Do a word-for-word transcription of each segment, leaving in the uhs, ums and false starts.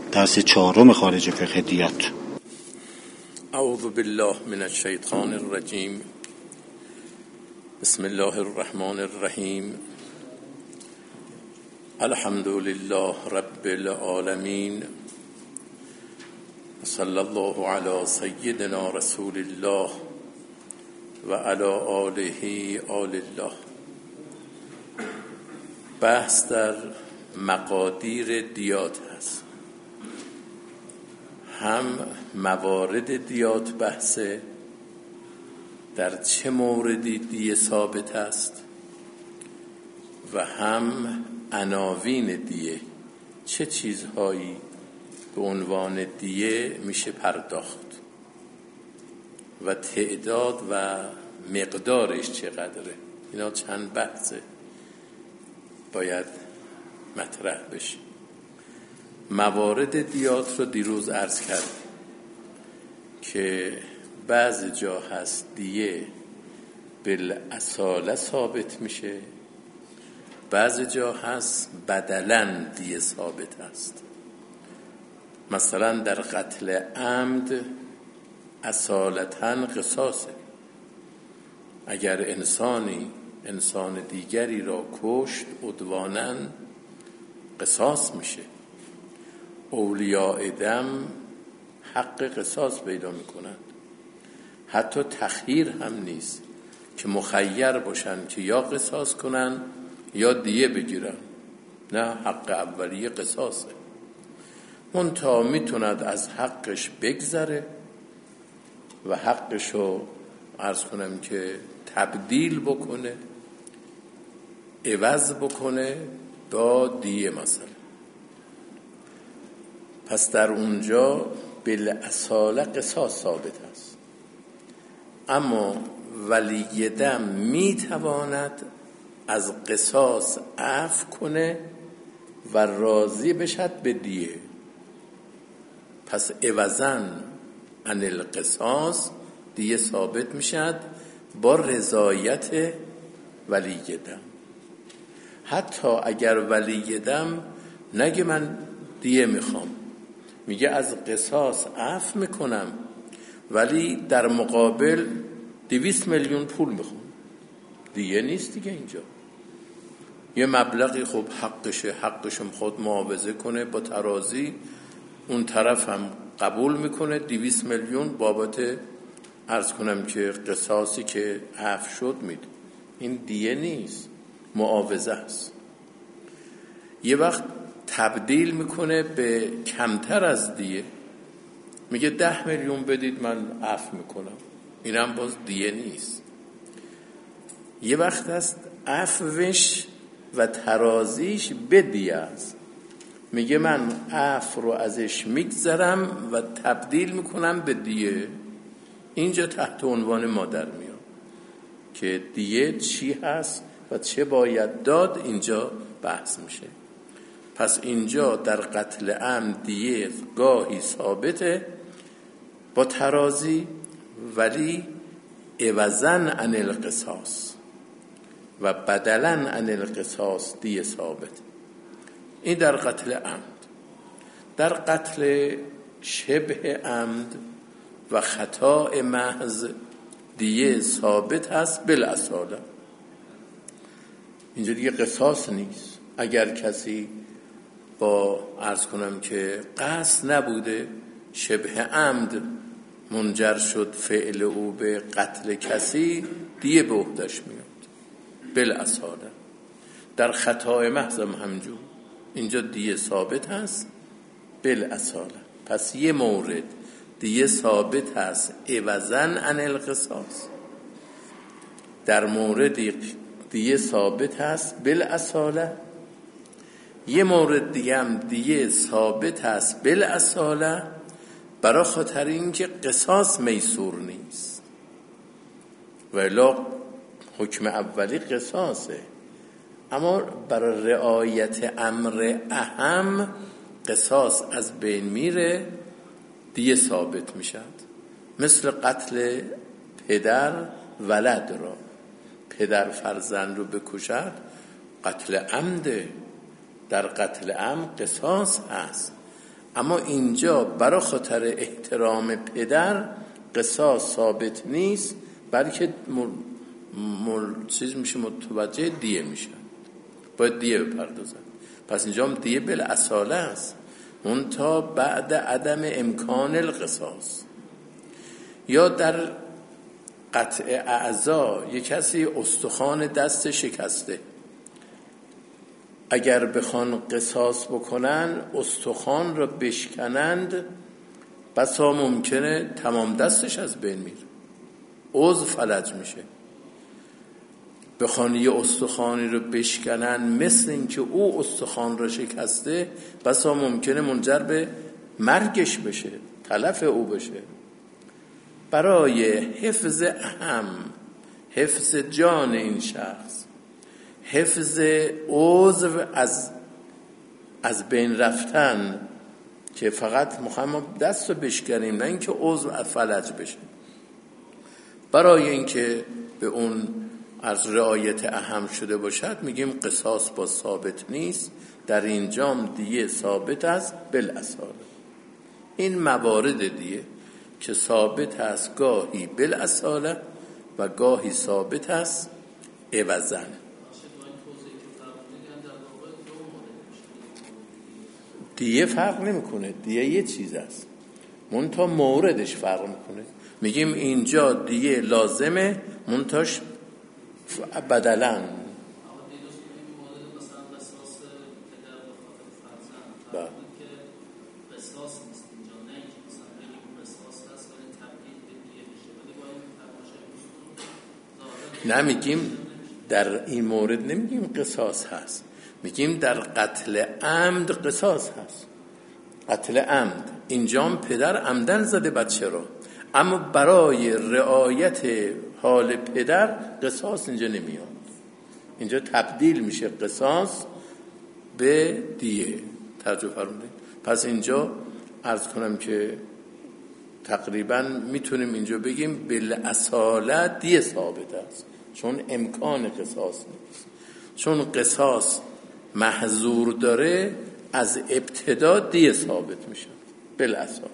درس چهارم خارج فقه دیات. اعوذ بالله من الشیطان الرجیم. بسم الله الرحمن الرحیم. الحمد لله رب العالمین. صلی الله علی سیدنا رسول الله و علی آله آل الله. بحث در مقادیر دیات هست. هم موارد دیات بحثه، در چه موردی دیه ثابت است، و هم عناوین دیه، چه چیزهایی به عنوان دیه میشه پرداخت و تعداد و مقدارش چقدره. اینا چند بحثه باید مطرح بشه. موارد دیات رو دیروز عرض کردم که بعضی جا هست دیه بالاصاله ثابت میشه، بعضی جا هست بدلاً دیه ثابت است. مثلا در قتل عمد اصالتاً قصاصه. اگر انسانی انسان دیگری را کشت عدواناً قصاص میشه. اولیاء دم حق قصاص پیدا میکنند. حتی تخییر هم نیست که مخیر باشن که یا قصاص کنن یا دیه بگیرن، نه، حق اولیه قصاصه. منتها میتوند از حقش بگذره و حقشو عرض کنم که تبدیل بکنه، عوض بکنه با دیه مثلا. پس در اونجا بالاصاله قصاص ثابت است. اما ولی دم میتواند از قصاص عفو کنه و راضی بشد به دیه. پس عوضاً عن القصاص دیه ثابت میشد با رضایت ولی دم. حتی اگر ولی دم نگه من دیه میخوام، میگه از قصاص عفو میکنم ولی در مقابل دویست میلیون پول میخوام، دیگه نیست دیگه. اینجا یه مبلغی خب حقشه، حقشم خود معاوضه کنه با ترازی، اون طرف هم قبول میکنه دویست میلیون بابت عرض کنم که قصاصی که عفو شد میده. این دیه نیست، معاوضه است. یه وقت تبدیل میکنه به کمتر از دیه، میگه ده میلیون بدید من عفو میکنم، اینم باز دیه نیست. یه وقت است عفوش و ترازیش به دیه است، میگه من عفو رو ازش میگذرم و تبدیل میکنم به دیه. اینجا تحت عنوان مادر میاد که دیه چی هست و چه باید داد، اینجا بحث میشه. پس اینجا در قتل عمد دیه گاهی ثابته با ترازی ولی عوضاً عن القصاص و بدلاً عن القصاص دیه ثابت. این در قتل عمد. در قتل شبه عمد و خطا محض دیه ثابت هست بالاصاله. اینجا دیگه قصاص نیست. اگر کسی با عرض کنم که قصد نبوده، شبه عمد منجر شد فعل او به قتل کسی، دیه به عهدش میاد بالاصاله. در خطا محض هم همجور، اینجا دیه ثابت هست بالاصاله. پس یه مورد دیه ثابت هست عوضاً عن القصاص، در مورد دیه ثابت هست بالاصاله. یه مورد دیگه هم دیه ثابت هست بالاصاله برای خاطر اینکه قصاص میسور نیست، ولی حکم اولی قصاصه، اما برای رعایت امر اهم قصاص از بین میره، دیه ثابت میشد. مثل قتل پدر ولد را، پدر فرزند رو بکشد قتل عمده، در قتل عمد قصاص هست، اما اینجا برای خاطر احترام پدر قصاص ثابت نیست، بلکه مل... مل... چیز میشه متوجه دیه میشه، باید دیه بپردازن. پس اینجا هم دیه بالاصاله است، اون تا بعد عدم امکان القصاص. یا در قطع اعضا یک کسی استخوان دست شکسته، اگر بخوان قصاص بکنن استخوان را بشکنند، بسا ممکنه تمام دستش از بین میره، عضو فلج میشه. بخوان یه استخوانی رو بشکنن مثل این که او استخوان را شکسته، بسا ممکنه منجر به مرگش بشه، تلف او بشه. برای حفظ اهم، حفظ جان این شخص، حفظ عضو از از بین رفتن، که فقط میخوایم دست رو بشکنیم نه اینکه عضو فلج بشه، برای اینکه به اون از رعایت اهم شده باشد میگیم قصاص با ثابت نیست، در اینجام دیه ثابت است بالاصاله. این موارد دیه که ثابت است گاهی بالاصاله و گاهی ثابت است عوضاً. دیه فرق نمیکنه، دیه یه چیز است، منتها موردش فرق میکنه. میگیم اینجا دیه لازمه، منتاش بدلن. نه میگیم در این مورد نمیگیم قصاص هست، میگیم در قتل عمد قصاص هست. قتل عمد اینجام پدر عمدن زده بچه رو، اما برای رعایت حال پدر قصاص اینجا نمیاد، اینجا تبدیل میشه قصاص به دیه. توجه فرمودید؟ پس اینجا عرض کنم که تقریبا میتونیم اینجا بگیم بالاصاله دیه ثابت است، چون امکان قصاص نیست. چون قصاص محظور داره، از ابتدا دیه ثابت میشه بالاصاله.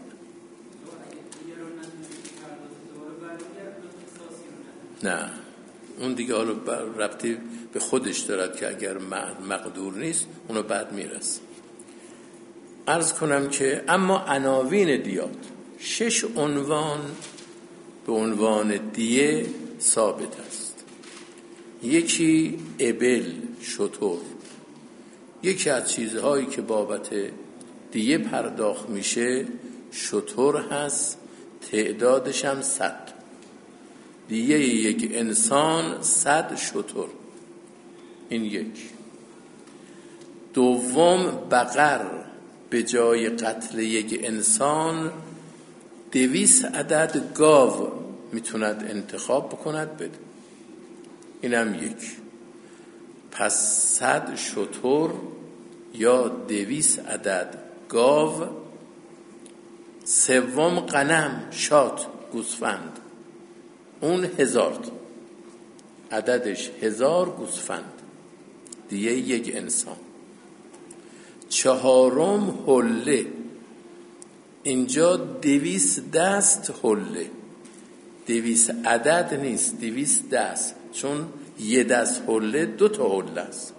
نه اون دیگه حالا ربطی به خودش دارد که اگر مقدور نیست اونو بعد میرسه. عرض کنم که اما عناوین دیات شش عنوان به عنوان دیه ثابت است. یکی ابل، شتر. یکی از چیزهایی که بابت دیه پرداخت میشه شتر هست، تعدادش هم صد. دیه یک انسان صد شتر، این یک. دوم بقر، به جای قتل یک انسان دویست عدد گاو میتوند انتخاب بکند بده، این هم یک. پس صد شتر یا دویست عدد گاو. سوم غنم، شات، گوسفند، اون هزار، عددش هزار گوسفند، دیگه یک انسان. چهارم حله، اینجا دویست دست حله، دویست عدد نیست، دویست دست، چون یه دست حله دو تا حله است.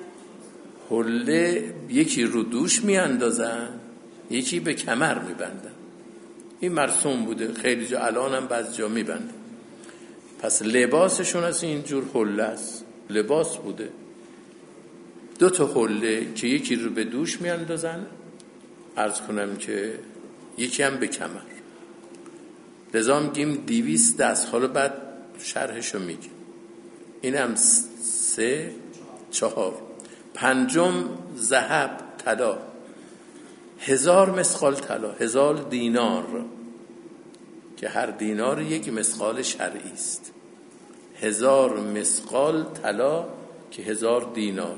حله یکی رو دوش می اندازن، یکی به کمر می بندن. این مرسوم بوده، خیلی جا الان هم بعض جا می بندن. پس لباسشون از اینجور حله است، لباس بوده. دو تا حله که یکی رو به دوش می اندازن، عرض کنم که یکی هم به کمر. لذا میگیم دیویست دست. حالا بعد شرحشو میگیم. این هم سه، چهار. پنجم ذهب، طلا، هزار مسقال طلا، هزار دینار، که هر دینار یک مسقال شرعی است. هزار مسقال طلا که هزار دینار.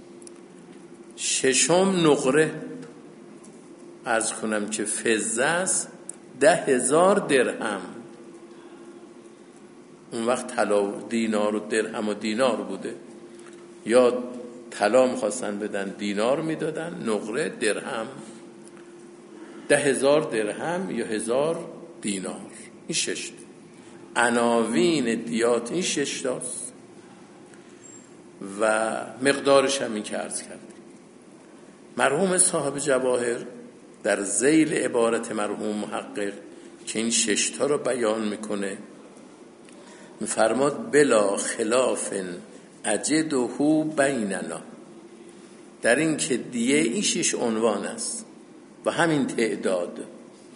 ششم نقره، عرض کنم که فضه است، ده هزار درهم. اون وقت طلا و دینار و درهم و دینار بوده، یا طلا میخواستن بدن دینار میدادن، نقره درهم. ده هزار درهم یا هزار دینار. این شش عناوین دیات این شش تاست و مقدارش هم این که عرض کردیم. مرحوم صاحب جواهر در ذیل عبارت مرحوم محقق که این شش تا رو بیان میکنه میفرماد بلا خلاف اجده بیننا، در این که دیه این شش عنوان است و همین تعداد.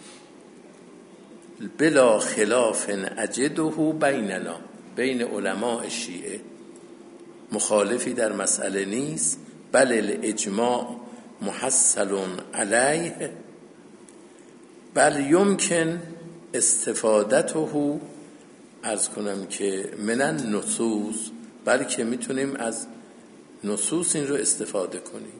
بلا خلاف اجده بیننا، بین علماء شیعه مخالفی در مسئله نیست. بل الاجماع محصل علیه بل یمکن استفادته، عرض کنم که من النصوص، بلکه میتونیم از نصوص این رو استفاده کنیم.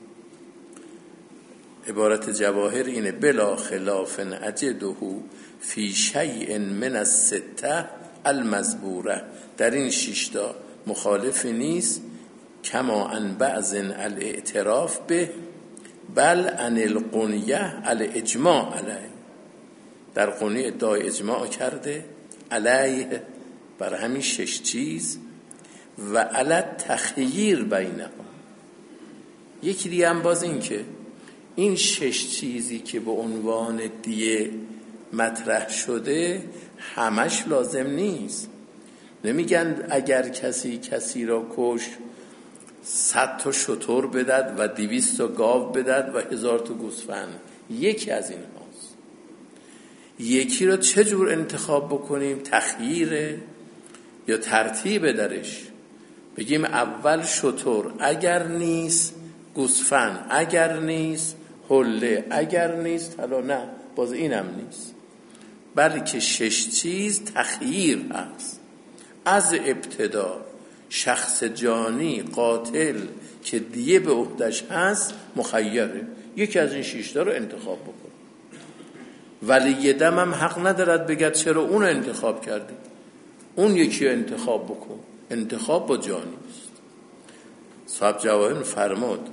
عبارت جواهر اینه بلا خلاف اجده فی شیء من السته المذبوره، در این شیشتا مخالفی نیست. کما ان بعض الاعتراف به بل ان القنیه الاجماع علیه، در قنیه ادعای اجماع کرده علیه بر همین شش چیز و علی تخییر بینهم. یکی دیگه هم باز این که این شش چیزی که به عنوان دیه مطرح شده همش لازم نیست. نمیگن اگر کسی کسی را کش صد تا شتر بدد و دویست تا گاو بدد و هزار تا گوسفند. یکی از این هاست. یکی را چه جور انتخاب بکنیم؟ تخییره یا ترتیب درش؟ بگیم اول شتر، اگر نیست گوسفند، اگر نیست حله، اگر نیست حالا نه باز اینم نیست. بلکه شش چیز تخییر هست. از ابتدا شخص جانی قاتل که دیه به عهدش هست مخیره، یکی از این شش تا رو انتخاب بکن. ولی دم هم حق ندارد بگد چرا اون رو انتخاب کردی، اون یکی رو انتخاب بکن. انتخاب با جانی است. صاحب جواهر فرمود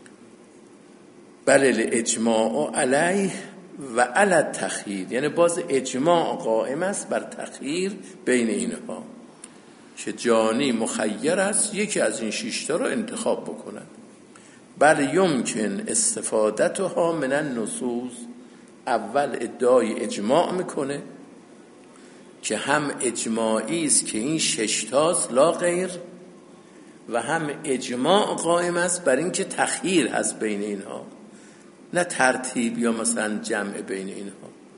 بل الاجماع علیه و علی التخییر، یعنی باز اجماع قائم است بر تخییر بین اینها که جانی مخیر است یکی از این شش تا رو انتخاب بکند. بل یمکن استفادتها من النصوص، اول ادعای اجماع میکنه که هم اجماعی است که این شش تاست لا غیر، و هم اجماع قائم است بر این که تخییر هست بین اینها، نه ترتیب یا مثلا جمع بین اینها.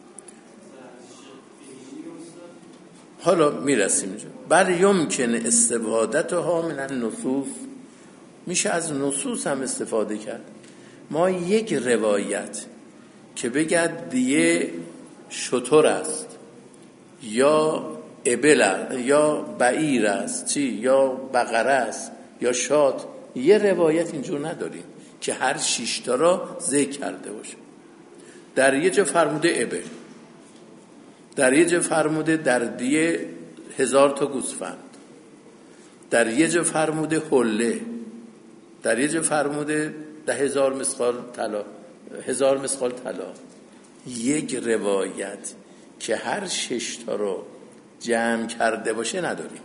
حالا میرسیم اینجا. بل یمکن استفادتها من النصوص، میشه از نصوص هم استفاده کرد. ما یک روایت که بگد دیه شتر است یا ابل یا بعیر است چی یا بقره است یا شات، یه روایت اینجور نداریم که هر شش تا را ذکر کرده باشه. در یه جا فرموده ابل، در یه جا فرموده در دیه هزار تا گوسفند، در یه جا فرموده حله، در یه جا فرموده ده هزار مسقال طلا، هزار مسقال طلا. یک روایت که هر شش تا رو جمع کرده باشه نداریم.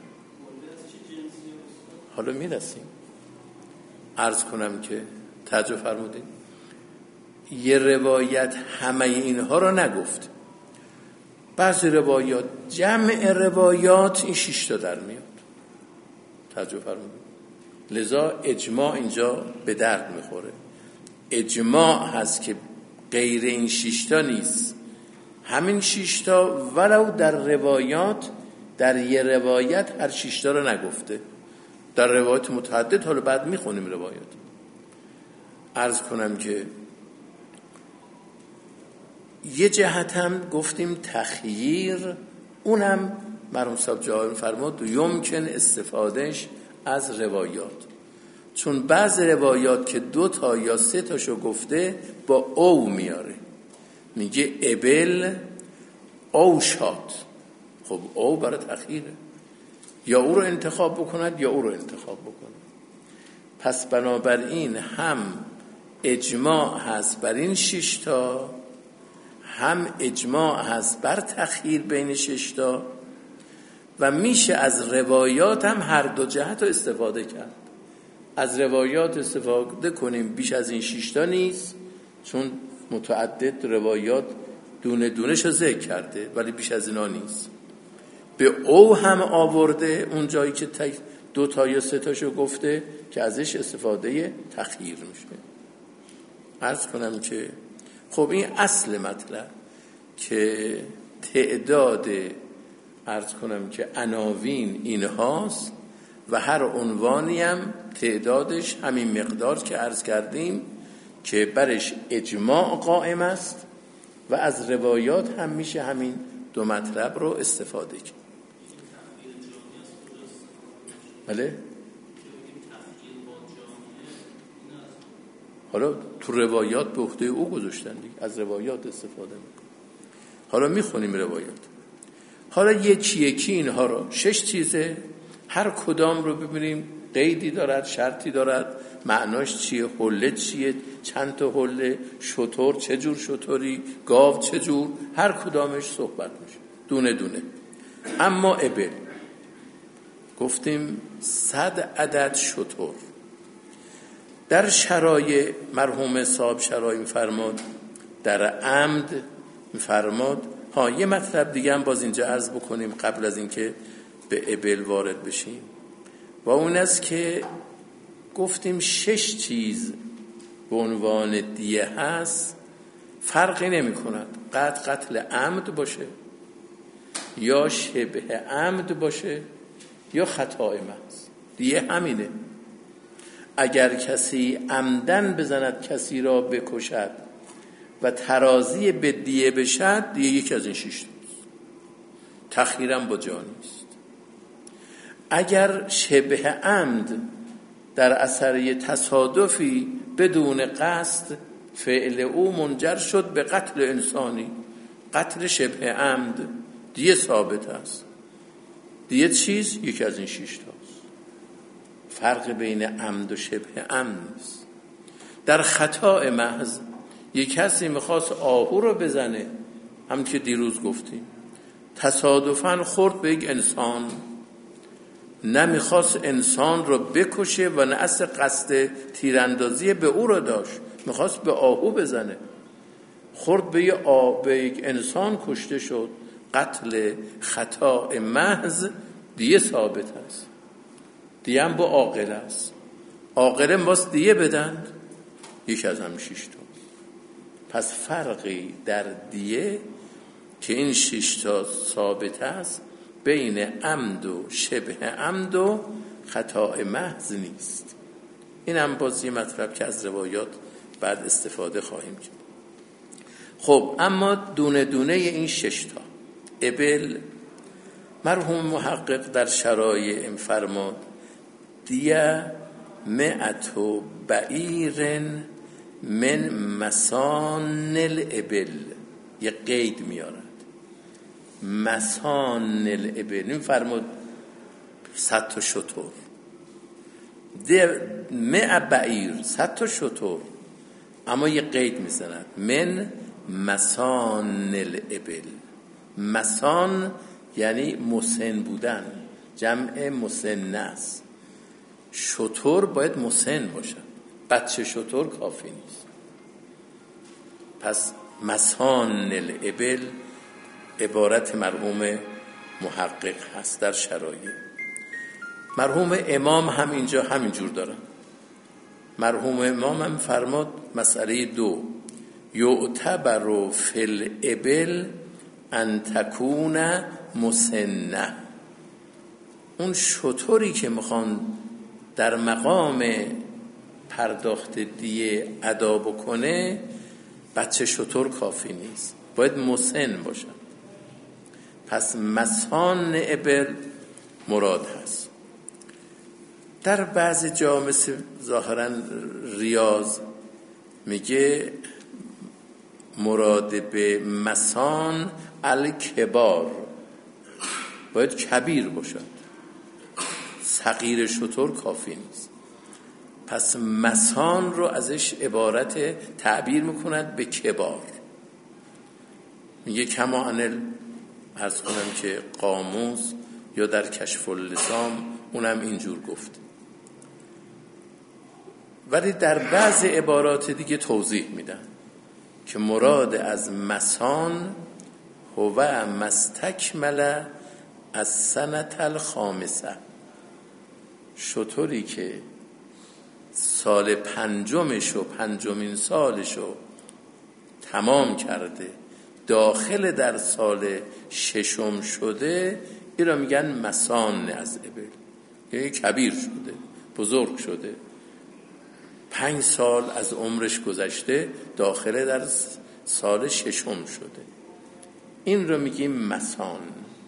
حالا میرسیم. عرض کنم که توجه فرمودید یه روایت همه اینها رو نگفت. بعضی روایات جمع روایات این شش تا در میاد. توجه فرمودید. لذا اجماع اینجا به درد میخوره. اجماع هست که غیر این شش تا نیست، همین شش تا ولو در روایات در یه روایت هر شش تا رو نگفته، در روایات متعدد. حالا بعد میخونیم روایات. عرض کنم که یه جهت هم گفتیم تخییر، اونم مرحوم صاحب جواهر فرمود یمکن استفادهش از روایات، چون بعض روایات که دو تا یا سه تاشو گفته با او میاره، میگه ابل او شات. خب او برای تخییره، یا او رو انتخاب بکند یا او رو انتخاب بکند. پس بنابراین هم اجماع هست بر این شش تا، هم اجماع هست بر تخییر بین ششتا و میشه از روایات هم هر دو جهت رو استفاده کرد. از روایات استفاده کنیم بیش از این ششتا نیست، چون متعدد روایات دونه دونش رو ذکر کرده، ولی بیش از اینا نیست. به او هم آورده اون جایی که دو تا یا سه تاشو گفته که ازش استفاده تخییر میشه. عرض کنم که خب این اصل مطلب که تعداد عرض کنم که عناوین این هاست و هر عنوانی هم تعدادش همین مقدار که عرض کردیم که برش اجماع قائم است و از روایات هم میشه همین دو مطلب رو استفاده کرد. بله؟ حالا تو روایات به عهده او گذاشتن دیگه، از روایات استفاده میکنه. حالا میخونیم روایات. حالا یکی یکی اینها رو، شش چیزه، هر کدام رو ببینیم قیدی دارد، شرطی دارد، معناش چیه، حله چیه، چند تا حله، شتر چه جور شتری، گاو چه جور، هر کدامش صحبت میشه دونه دونه. اما ابل گفتیم صد عدد شتر. در شرایع مرحوم صاحب شرایع میفرماد، در عمد میفرماد. ها یه مطلب دیگه هم باز اینجا عرض بکنیم قبل از اینکه به ابل وارد بشیم، و اون است که گفتیم شش چیز به عنوان دیه هست، فرقی نمی کند قتل قتل عمد باشه یا شبه عمد باشه یا خطا محض، دیه همینه. اگر کسی عمدن بزند کسی را بکشد و ترازی به دیه بشد، دیه یکی از این شش تاست، تخیرم با جا نیست. اگر شبه عمد در اثر یه تصادفی بدون قصد فعل او منجر شد به قتل انسانی، قتل شبه عمد، دیه ثابت است. دیه چیز یکی از این شش تاست، فرق بین عمد و شبه عمد نیست. در خطا محض یک کسی میخواست آهو رو بزنه، هم که دیروز گفتیم تصادفاً خورد به یک انسان، نمیخواست انسان رو بکشه و نه اصل قصد تیراندازی به او رو داشت، میخواست به آهو بزنه، خورد به یک آب به یک انسان، کشته شد. قتل خطا محض دیه ثابت است، دیه هم با عاقل است. عاقل باز دیه بدن، یک از هم شش تا. پس فرقی در دیه که این شش تا ثابت است بین عمد و شبه عمد و خطا محض نیست. این هم باز یه مطلب که از روایات بعد استفاده خواهیم کرد. خب اما دونه دونه این شش تا ابل، مرحوم محقق در شرایع فرماد دیه مئت و بعیر من مسان الابل، یه قید میارد، مسان الابل، این فرمود صد تا شتر، ده مئ بعیر، صد تا شتر، اما یه قید میزند من مسان الابل. مسان یعنی مسن بودن، جمع مسن است. شتر باید مسن باشن، بچه شتر کافی نیست. پس مسان الابل عبارت مرحوم محقق هست در شرایع. مرحوم امام هم اینجا همینجور دارن. مرحوم امام هم فرماد مسئله دو، یعتبر فی الابل ان تکون مسنه. اون شتری که میخوان در مقام پرداخت دیه ادا بکنه، بچه شتر کافی نیست، باید مسن باشن. پس مسان ابل مراد هست. در بعض جا مثل ظاهرا ریاض میگه مراد به مسان الکبار، باید کبیر باشد، صغیر شتر کافی نیست. پس مسان رو ازش عبارت تعبیر میکند به کبار. میگه کما انل، عرض کنم که قاموس یا در کشف اللسام اونم اینجور گفت. ولی در بعض عبارات دیگه توضیح میدن که مراد از مسان هو مستکمل از سنت الخامسه، شطوری که سال پنجمشو پنجمین سالشو تمام کرده داخل در سال ششم شده، این را میگن مسان از ابل، یعنی کبیر شده، بزرگ شده، پنج سال از عمرش گذشته داخل در سال ششم شده، این رو میگیم مسان.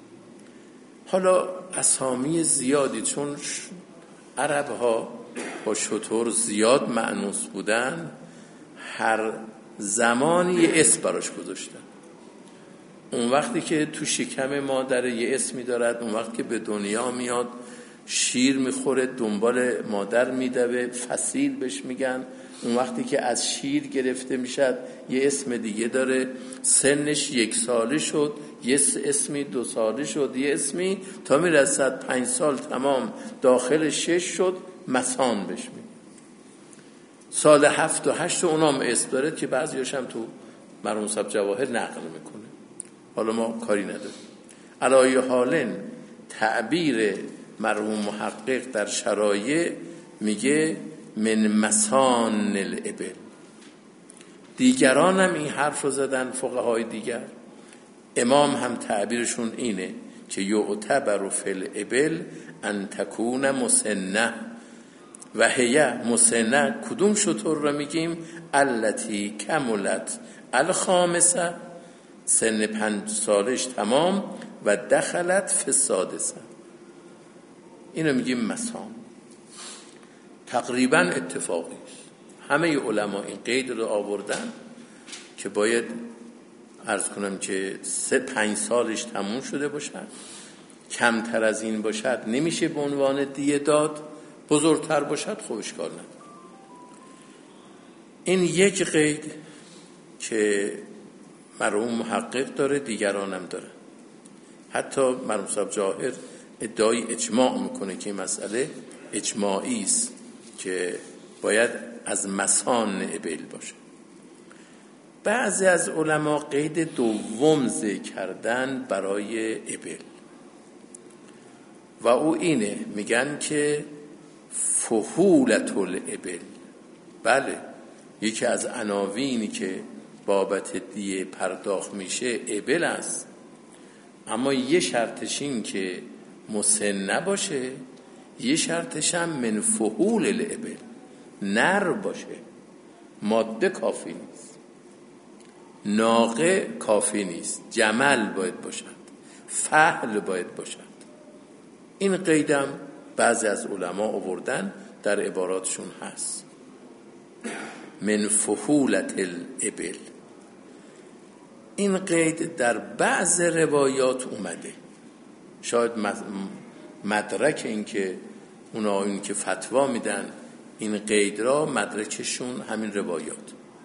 حالا اسامی زیادی، چون عرب ها با شتر زیاد مأنوس بودن، هر زمانی یه اسم براش گذاشتن. اون وقتی که تو شکم مادر یه اسمی دارد، اون وقتی که به دنیا میاد شیر میخوره دنبال مادر میدوه، فصیل بهش میگن. اون وقتی که از شیر گرفته میشد یه اسم دیگه داره، سنش یک ساله شد یه اسمی، دو ساله شد یه اسمی، تا میرسد پنج سال تمام داخل شش شد، مسان بهش میگن. سال هفت و هشت اونام اسم داره که بعضیاش هم تو مرحوم صاحب جواهر نقل میکنه، حالا ما کاری نداریم. علای حالن تعبیر مرحوم محقق در شرایع میگه من مسان الابل. دیگران هم این حرف رو زدن، فقهای دیگر. امام هم تعبیرشون اینه که یعتبر فی الابل ان تکون مسنه و هی مسنه. کدوم شطور رو میگیم؟ التی کملت الخامسه، سن پنج سالش تمام، و دخلت فی السادسه، اینو میگیم مسان. تقریبا اتفاقی است، همه علما این قید رو آوردن که باید عرض کنم که سه پنج سالش تموم شده باشد، کمتر از این باشد نمیشه به عنوان دیه داد، بزرگتر باشد خب اشکال نداره. این یک قید که مرحوم محقق داره، دیگرانم داره. حتی مرحوم صاحب جواهر ادعای اجماع میکنه که این مسئله اجماعی است که باید از مسان ابل باشه. بعضی از علما قید دوم ذکر کردن برای ابل و او اینه، میگن که فحولت الابل. بله، یکی از عناوینی که بابت دیه پرداخت میشه ابل است، اما یه شرطش این که مسن باشه، یه شرطش هم من فحول الابل، نر باشه. ماده کافی نیست، ناقه کافی نیست، جمل باید باشد، فحل باید باشد. این قیدم بعضی از علما آوردن، در عباراتشون هست من فحولت الابل. این قید در بعض روایات اومده، شاید مدرک این که اونا این که فتوا میدن این قید را، مدرکشون همین روایات.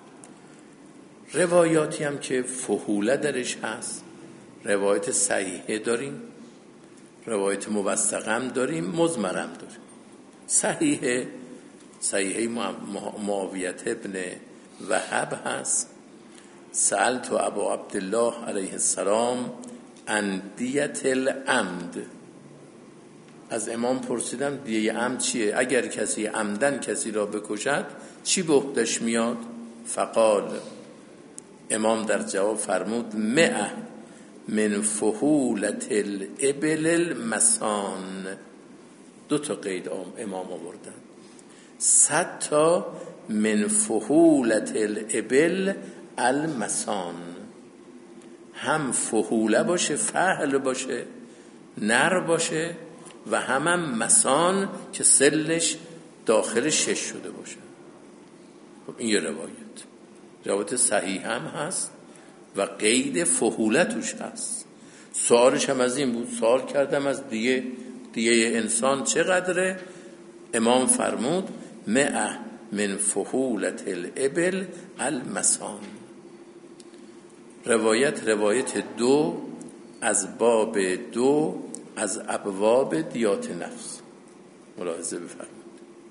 روایاتی هم که فحوله درش هست، روایت صحیحه داریم، روایت موثقم داریم، مزمرم داریم. صحیحه صحیحه معاویه ابن وهب هست، سألت ابا عبدالله علیه السلام عن دیت العمد. از امام پرسیدم دیه عمد چیه؟ اگر کسی عمدن کسی را بکشد چی به عهدش میاد؟ فقال، امام در جواب فرمود مئة من فحولت الابل المسان. دو تا قید امام آوردن، صد تا من فحولت الابل المسان، هم فحوله باشه، فحل باشه، نر باشه، و هم, هم مسان که سلش داخل شش شده باشه. خب این یه روایت، روایت صحیح هم هست و قید فحوله توش هست. سوالش هم از این بود، سوال کردم از دیه دیه انسان چقدره؟ امام فرمود مئة من فحولت الابل المسان. روایت روایت دو از باب دو از ابواب دیات نفس. ملاحظه بفرمایید،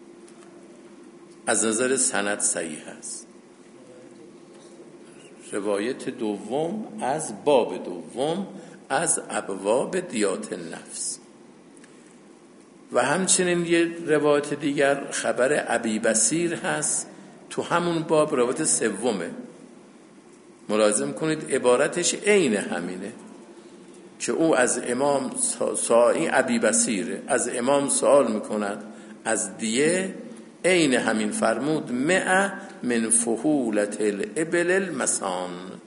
از نظر سند صحیح است. روایت دوم از باب دوم از ابواب دیات نفس. و همچنین یه روایت دیگر خبر ابی بصیر هست تو همون باب، روایت سومه. ملاحظه کنید عبارتش عین همینه که او از امام سائی ابی بصیره از امام سوال میکند از دیه، عین همین فرمود مئة من فحولت الابل المسان.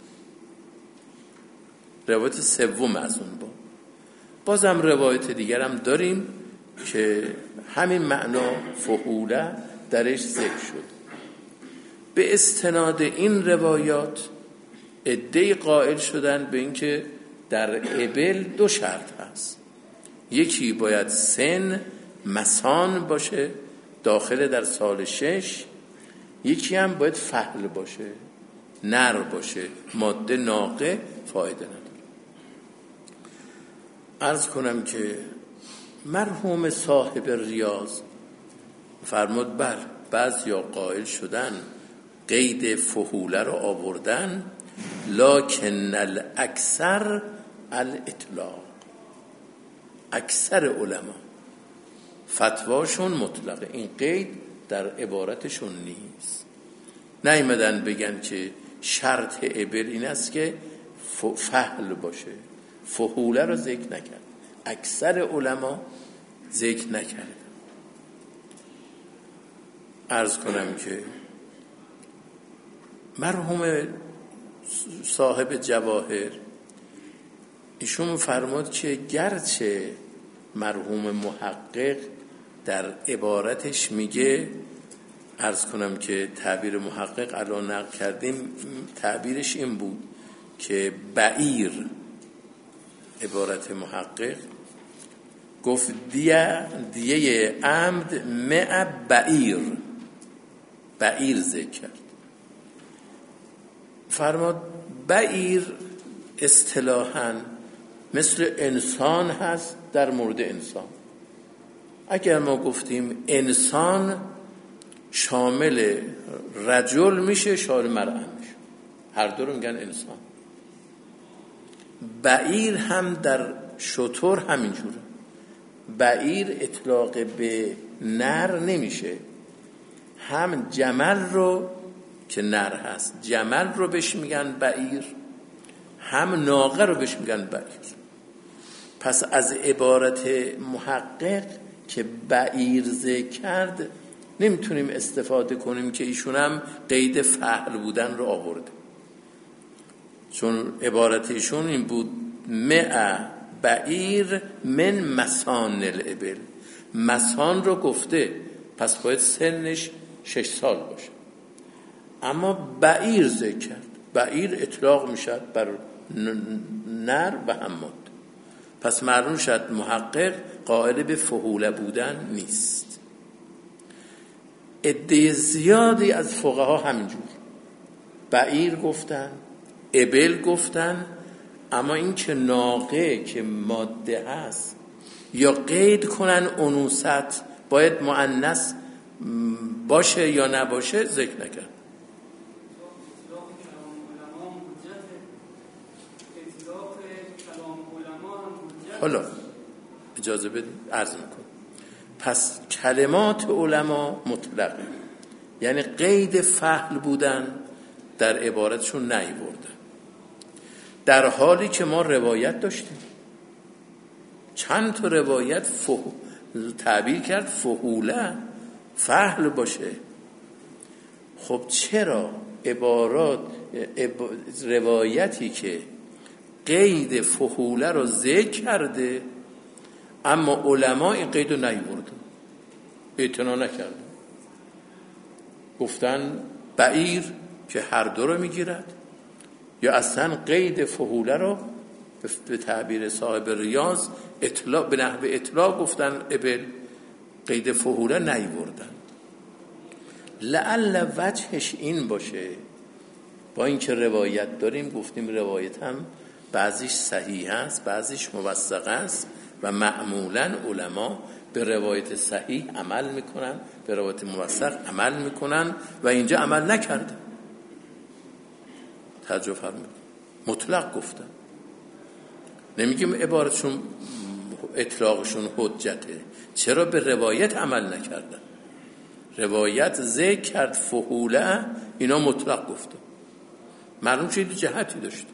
روایت سوم از اون با. بازم روایت دیگر هم داریم که همین معنا فحوله درش ذکر شد. به استناد این روایات عده‌ای قائل شدن به اینکه در ابل دو شرط هست. یکی باید سن مسان باشه داخل در سال شش، یکی هم باید فحل باشه نر باشه، ماده ناقه فایده نداره. عرض کنم که مرحوم صاحب ریاض فرمود بر بعضیا قائل شدن قید فحوله رو آوردن، لکن الاکثر الاطلاق. اکثر علما فتواشون مطلقه، این قید در عبارتشون نیست. نیامدن بگن که شرط ابل این است که فحل باشه، فحوله رو ذکر نکرد. اکثر علما ذکر نکرد. عرض کنم که مرحوم صاحب جواهر ایشون فرمود که گرچه مرحوم محقق در عبارتش میگه، عرض کنم که تعبیر محقق الان نقل کردیم، تعبیرش این بود که بعیر، عبارت محقق گفت دیه دیه عمد مع بعیر، بعیر ذکر کرد. فرماد بعیر اصطلاحاً مثل انسان هست در مورد انسان. اگر ما گفتیم انسان شامل رجل میشه شامل مرأة میشه، هر دو رو میگن انسان. بعیر هم در شتر همینجوره. بعیر اطلاق به نر نمیشه، هم جمل رو که نر هست جمل رو بهش میگن بعیر، هم ناقه رو بهش میگن بعیر. پس از عبارت محقق که بعیر ذکر کرد نمیتونیم استفاده کنیم که ایشون هم قید فحل بودن رو آورده، چون عبارت ایشون این بود مع بعیر من مسان الابل. مسان رو گفته پس باید سنش شش سال باشه، اما بعیر ذکر کرد. بعیر اطلاق میشد بر نر و حماد. پس معلوم شد محقق قائل به فحوله بودن نیست. عده زیادی از فقها همینجور بعیر گفتن، ابل گفتن، اما این که ناقه که ماده هست یا قید کنن انوثت باید مؤنث باشه یا نباشه ذکر نکرد. حالا اجازه بدید عرض میکنم. پس کلمات علما مطلقه، یعنی قید فحل بودن در عبارتشون نیاوردن، در حالی که ما روایت داشتیم چند تا روایت فح... تعبیر کرد فحوله فحل باشه. خب چرا عبارات عب... روایتی که قید فحوله رو ذکر کرده اما علما این قید رو نیاوردن، اعتنا نکردن، گفتن بعیر که هر دو رو میگیرد، یا اصلا قید فحوله رو به تعبیر صاحب ریاض اطلاق به نحو اطلاق گفتن ابل، قید فحوله نیاوردن. لعل وجهش این باشه با اینکه روایت داریم، گفتیم روایت هم بعضیش صحیح است، بعضیش موثق است و معمولا علما به روایت صحیح عمل میکنن، به روایت موثق عمل میکنن و اینجا عمل نکردن. توجه فرمایید، مطلق گفتن، نمیگیم عبارتشون اطلاقشون حجته، چرا به روایت عمل نکردن؟ روایت ذکر کرد فحوله، اینا مطلق گفتن، معلوم شد جهتی داشت.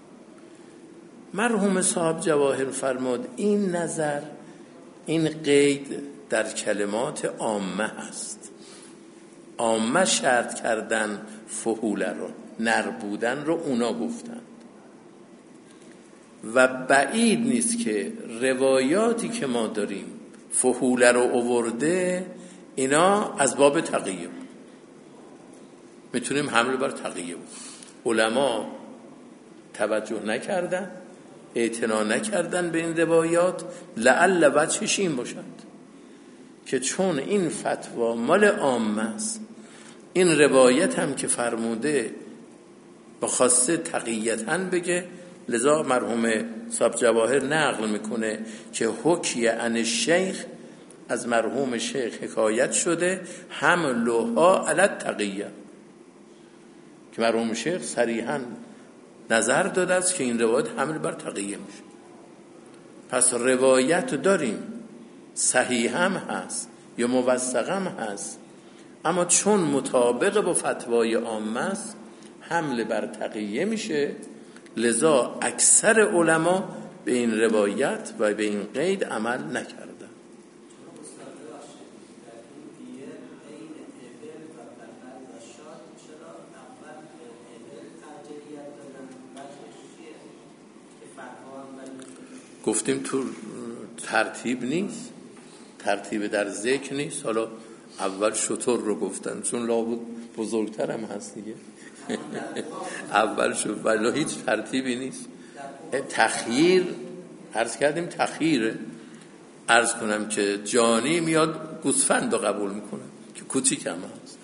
مرحوم صاحب جواهر فرمود این نظر، این قید در کلمات عامه هست. عامه شرط کردن فحوله رو، نربودن رو اونا گفتن و بعید نیست که روایاتی که ما داریم فحوله رو آورده اینا از باب تقیه بود، میتونیم حمله بر تقیه بود. علما توجه نکردن، اعتنا نکردن به این روایات، لعل وجهش این باشد که چون این فتوا مال عامه است، این روایت هم که فرموده بخواسته تقییتاً بگه، لذا مرحوم صاحب جواهر نقل میکنه که حکی عن الشیخ، از مرحوم شیخ حکایت شده، حملها علی التقیه، که مرحوم شیخ صریحاً نظر داده است که این روایت حمل بر تقیه میشه. پس روایت داریم، صحیح هم هست یا موثق هم هست، اما چون مطابق با فتوای عامه است حمل بر تقیه میشه، لذا اکثر علما به این روایت و به این قید عمل نکردن. گفتیم تو ترتیب نیست، ترتیب در ذکر نیست. حالا اول شطور رو گفتن چون لابد بزرگتر هم هست دیگه اول شد، ولی هیچ ترتیبی نیست. تخییر عرض کردیم، تخییره. عرض کنم که جانی میاد گوسفند رو قبول میکنه که کوچیک هم هست.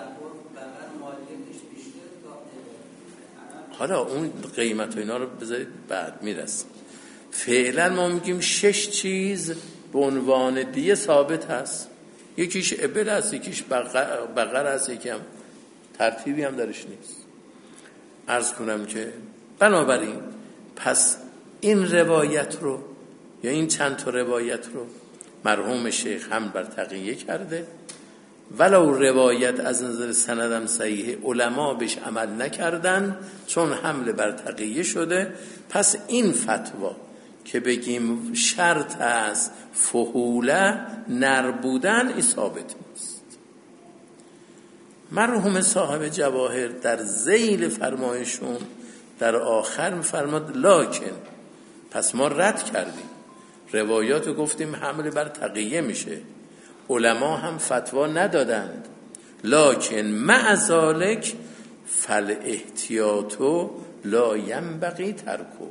حالا اون قیمت و اینا رو بذارید بعد میرسیم. فعلا ما میگیم شش چیز به عنوان دیه ثابت هست، یکیش ابل هست، یکیش بقر هست، یکی هم ترتیبی هم درش نیست. عرض کنم که بنابراین پس این روایت رو یا این چند تا روایت رو مرحوم شیخ هم بر تقیه کرده، ولو روایت از نظر سندم صحیح، علما بهش عمل نکردن چون حمل بر تقیه شده. پس این فتوا که بگیم شرط است فحوله نربودن، این ثابت نیست. مرحوم صاحب جواهر در ذیل فرمایشون در آخر میفرماد لکن، پس ما رد کردیم روایاتو، گفتیم حمل بر تقیه میشه، علما هم فتوا ندادند، لکن مع ذالک فل احتیاطو لا ینبغی ترکو،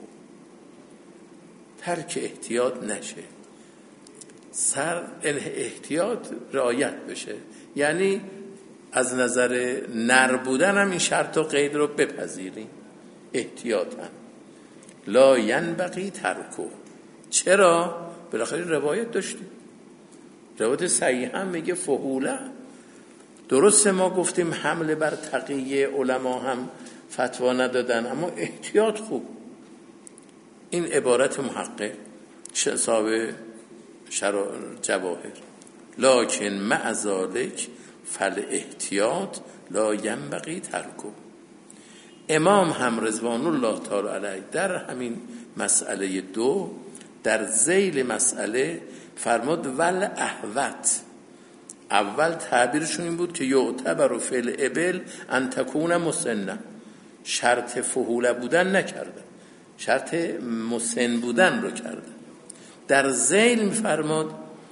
ترک احتیاط نشه، سر احتیاط رعایت بشه. یعنی از نظر نر بودن هم این شرط و قید رو بپذیریم، احتیاطاً لا ینبغی ترکو. چرا؟ بالاخره روایت داشتیم، روایت صحیح هم میگه فحوله. درسته ما گفتیم حمل بر تقیه علما هم فتوا ندادن، اما احتیاط خوب. این عبارت محقق صاحب جواهر، لکن مع ذالک فل احتیاط لا ینبغی ترکو. امام هم رضوان الله تعالی علیه در همین مسئله دو در ذیل مسئله فرمود ول احوت، اول تعبیرشون این بود که یعتبر فی الابل ان تکون مسنه، شرط فحوله بودن نکردن، شرط مسن بودن رو کردن. در ذیل میفرماد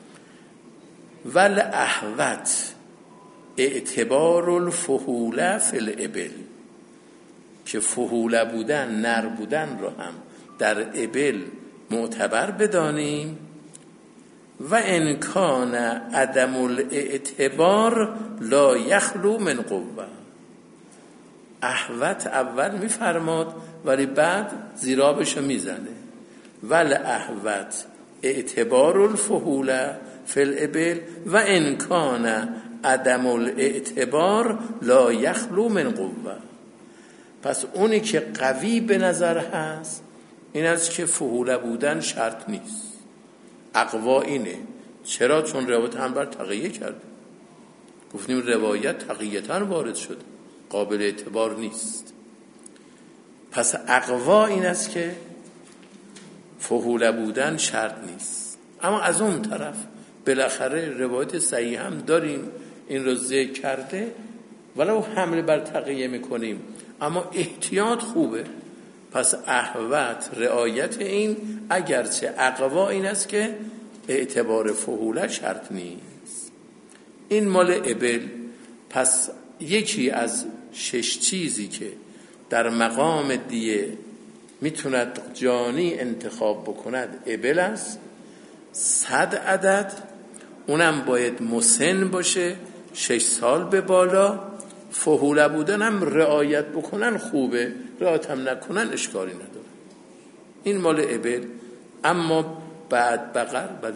ول احوت اعتبار الفحوله فی الابل، که فحوله بودن نر بودن رو هم در ابل معتبر بدانیم، و ان کان عدم الاعتبار لا یخلو من قوه، احوت اول میفرماد ولی بعد زیرابشو میزنه. ول احوت اعتبار الفحول فی الابل و ان کان عدم الاعتبار لا یخلو من قوه. پس اونی که قوی به نظر هست این است که فحوله بودن شرط نیست. اقوا اینه. چرا؟ چون روایت هم بر تقیه کرده. گفتیم روایت تقییتاً وارد شده، قابل اعتبار نیست. پس اقوا این است که فحوله بودن شرط نیست. اما از اون طرف بالاخره روایت صحیح هم داریم، این رو ذکر کرده، ولو حمله بر تقیه میکنیم اما احتیاط خوبه. پس احوت رعایت این، اگرچه اقوا این است که اعتبار فحوله شرط نیست. این مال ابل. پس یکی از شش چیزی که در مقام دیه میتوند جانی انتخاب بکند ابل است. صد عدد، اونم باید مسن باشه، شش سال به بالا. فحوله بودن هم رعایت بکنن خوبه، رعایت هم نکنن اشکالی نداره. این مال ابل. اما بعد بقر بله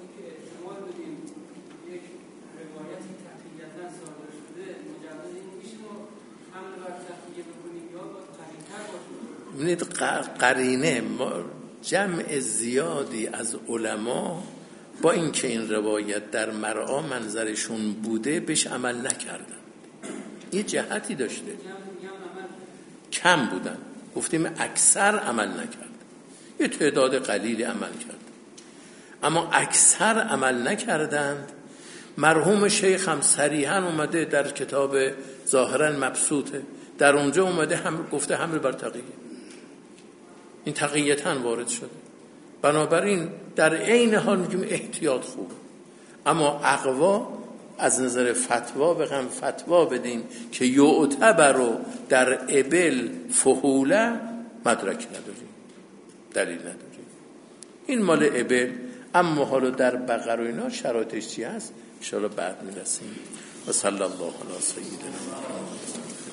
ببینید قرینه جمع زیادی از علما با اینکه این روایت در مرعا منظرشون بوده بهش عمل نکردن. یه جهتی داشته، کم بودن. گفتیم اکثر عمل نکرد، یه تعداد قلیلی عمل کرد، اما اکثر عمل نکردند. مرحوم شیخ هم صریحاً اومده در کتاب ظاهراً مبسوطه، در اونجا اومده هم گفته حمل بر تقیه، این تقییتاً وارد شده. بنابراین در عین حال میگیم احتیاط خوبه، اما اقوا از نظر فتوا بگم فتوا بدین که یعتبر رو در ابل فحوله مدرک نداریم، دلیل نداریم. این مال ابل. اما حالا در بقر و اینا شرایطش چی هست ان شاءالله بعد میرسیم. و صلی الله علی سیدنا محمد.